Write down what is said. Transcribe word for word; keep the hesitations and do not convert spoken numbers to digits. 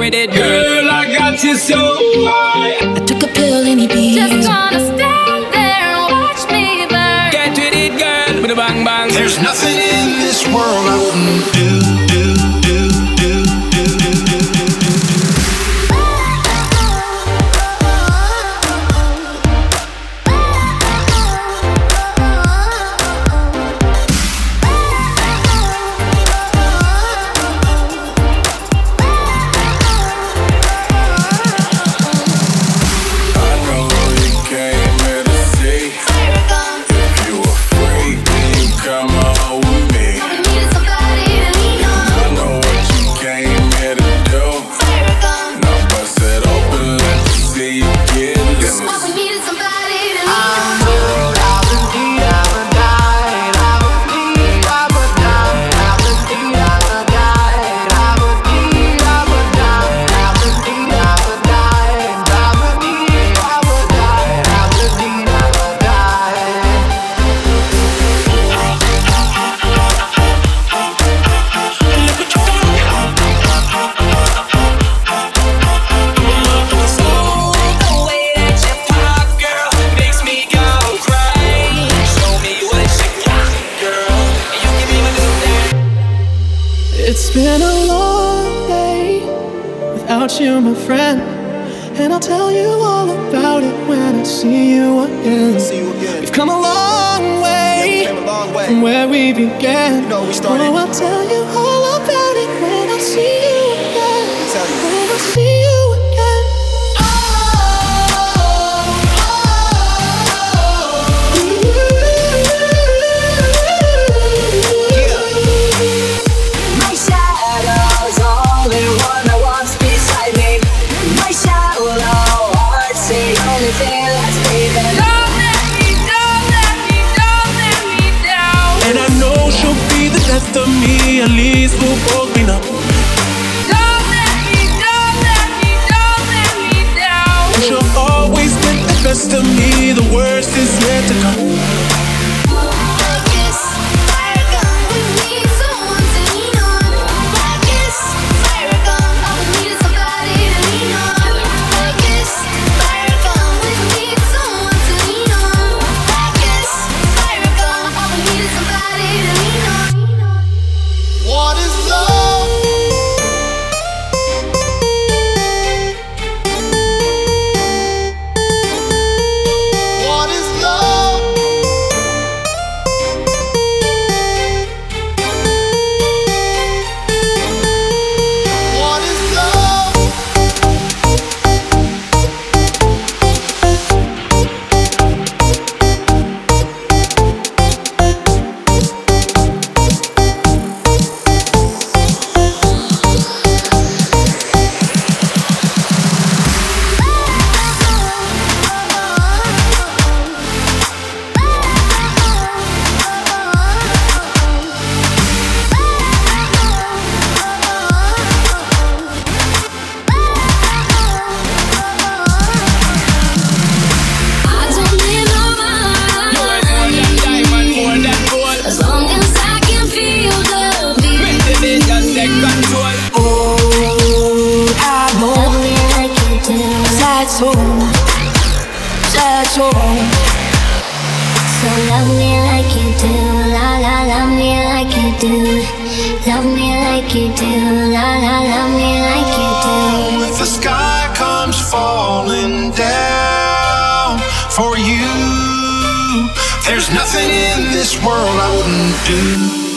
with it, girl. Girl, I got you so high. I took a pill in Ibiza. Just gonna stand there and watch me burn. Get with it, girl, with a bang bang. There's nothing in this world I wouldn't do, do, do, do, do, do, do, do, do. It's been a long day without you, my friend, and I'll tell you all about it when I see you again. See you again. We've come a long way, yeah, we came a long way from where we began. You know we started. Oh, I'll tell you all about it when I see you again. Tell you. When I see you again. Death of me, at least we'll both be numb. Don't let me, don't let me, don't let me down. She'll always get the best of me, the worst is yet to come. So, so love me like you do, la la, love me like you do. Love me like you do, la la, love me like you do. If the sky comes falling down for you, there's nothing in this world I wouldn't do.